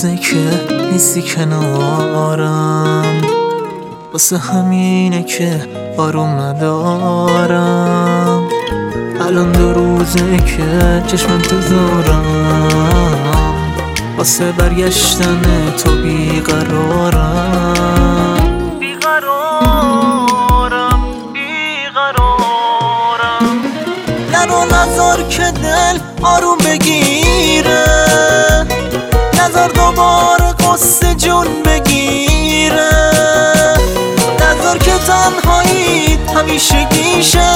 روزه که نیستی کنارم، واسه همینه که آروم ندارم. الان 2 روزه که چشم انتظارم، واسه برگشتن تو بیقرارم. نرو نذار که دل آروم بگیره، نذار دوباره قصه جون بگیره، نذار که تنهایی همیشه گیشه.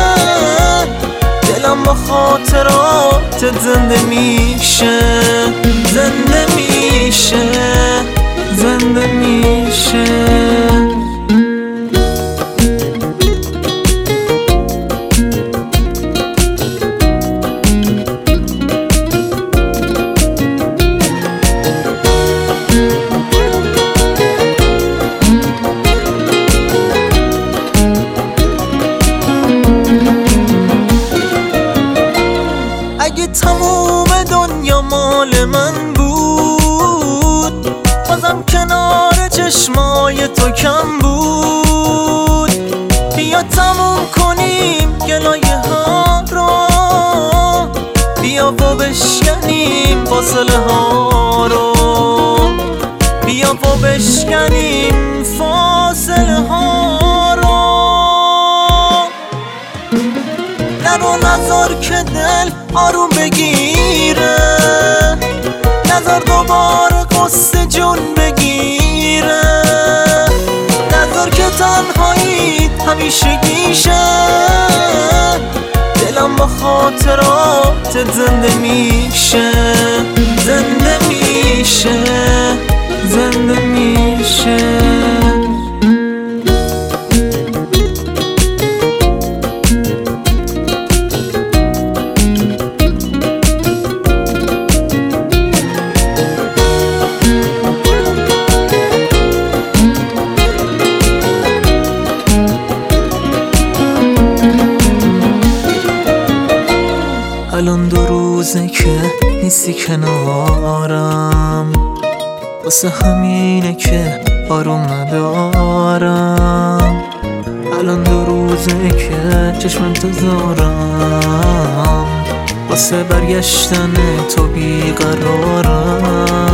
دلم با خاطرات زنده میشه، زنده میشه، زنده میشه. اگه تموم دنیا مال من بود، بازم کنار چشمای تو کم بود. بیا تموم کنیم گلایه ها رو، بیا و بشکنیم فاصله ها رو، بیا و بشکنیم فاصله ها رو. نرو نذار که دل آروم بگیره، نذار دوباره قصه جون بگیره، نذار که تنهایی همیشه گیشه. دلم با خاطرات زنده میشه، زنده میشه، زنده میشه. الان 2 روزه که نیستی کنارم، واسه همینه که آروم ندارم. الان 2 روزه که چشم انتظارم، واسه برگشتن تو بیقرارم.